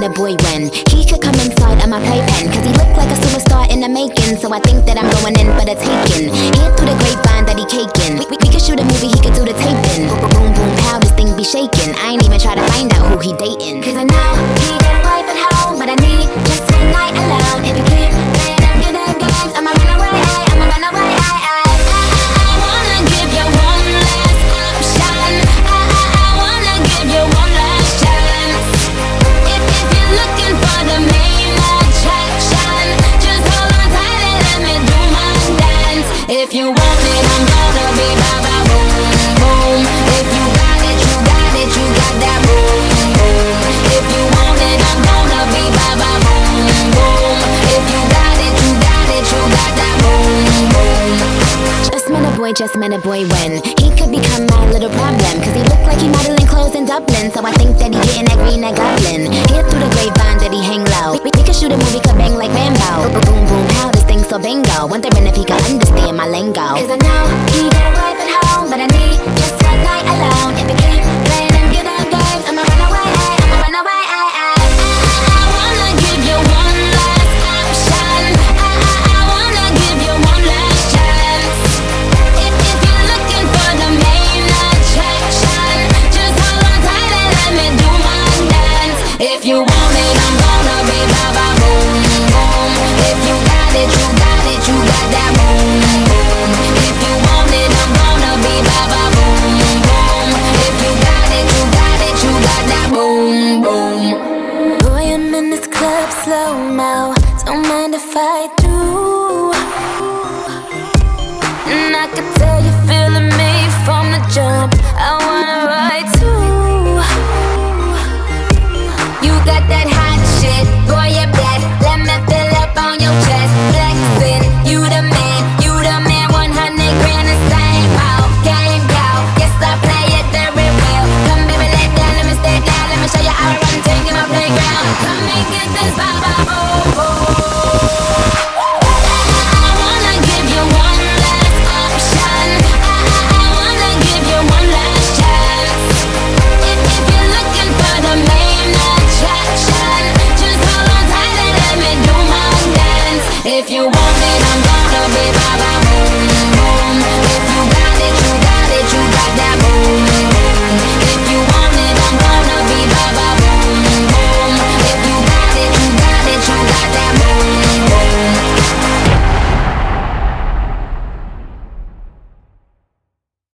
met a boy when he could come inside of my playpen, cause he looked like a superstar in the making. So I think that I'm going in for the taking. Hear through the grapevine that he caking. We could shoot a movie, he could do the taping. Boom, boom, pow, this thing be shaking. I ain't even try to find out who he dating, cause I know he got a wife at home, but I need just one night alone. If you keep playing them good games, I'ma run away, I'ma run away. I wanna give you one last option. I wanna give you one last chance. If you're looking for the main attraction, just hold on tight and let me do my dance. If you want it, I'm gonna be ba ba boom boom. If you got it, you got it, you got that boom boom. If you want it, I'm gonna be ba ba boom boom. If you got it, you got it, you got that boom boom. Just met a boy when he could become my little problem, cause he looked like he modeling clothes in Dublin. So I think that he getting that green, that goblin. Hear through the grapevine that he hang low. We could shoot a movie, could bang like Rambo. Boom, boom, pow, this thing so bingo. Wondering if he could understand my lingo, cause I know he got a wife at home, but I need just one night alone. If you keep playing them good games, I'ma run away, I'ma run away. I wanna give you one last option. I wanna give you one last chance. If you're looking for the main attraction, just hold on tight and let me do my dance. If you want it, I'm gonna be ba ba boom boom. If you got it, you got it, you got that boom boom. If you want it, I'm gonna be ba ba boom boom. If you got it, you got it, you got that boom boom. Boy, I'm in this club slow-mo, don't mind if I do. And I could tell